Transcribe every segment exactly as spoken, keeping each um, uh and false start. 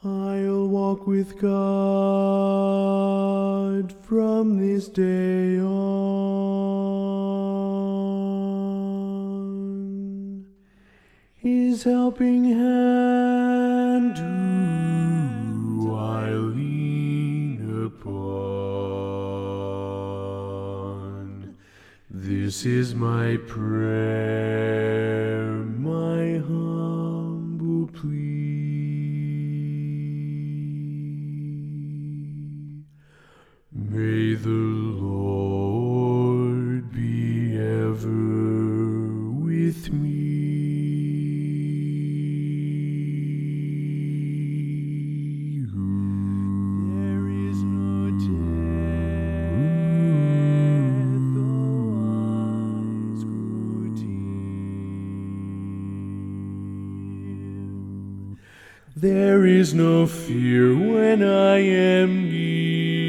I'll walk with God from this day on. His helping hand do I lean upon. This is my prayer, my humble plea. May the Lord be ever with me. There is no death, though unscrewed. There is no fear when I am near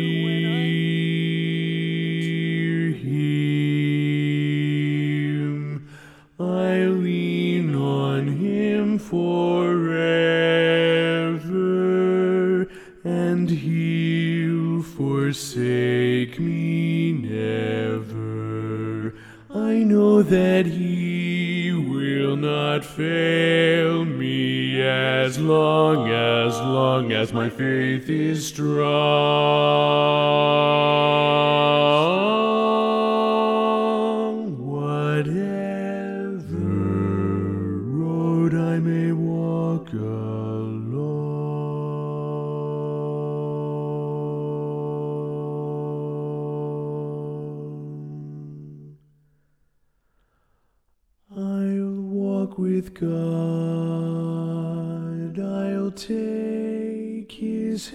Him. I lean on Him forever, and He'll forsake me never. I know that He will not fail me as long, as long as my faith is strong. Whatever road I may walk along, I'll walk with God, I'll take His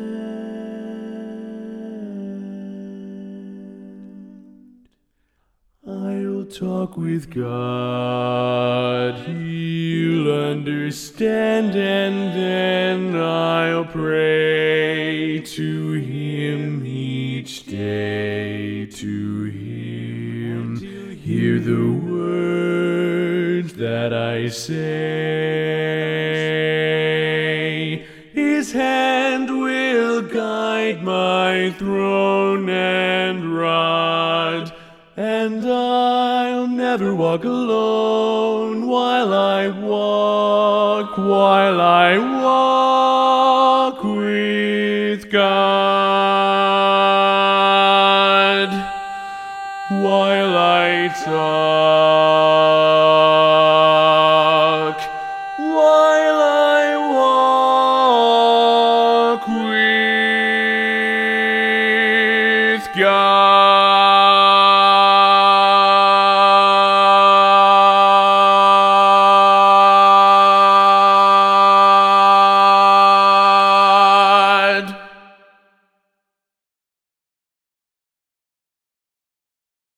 hand. I'll talk with God, He'll understand, and then I'll pray to Him each day, to Him hear the words that I say. His hand will guide my throne and rod, and I'll never walk alone while I walk, while I walk with God, while I talk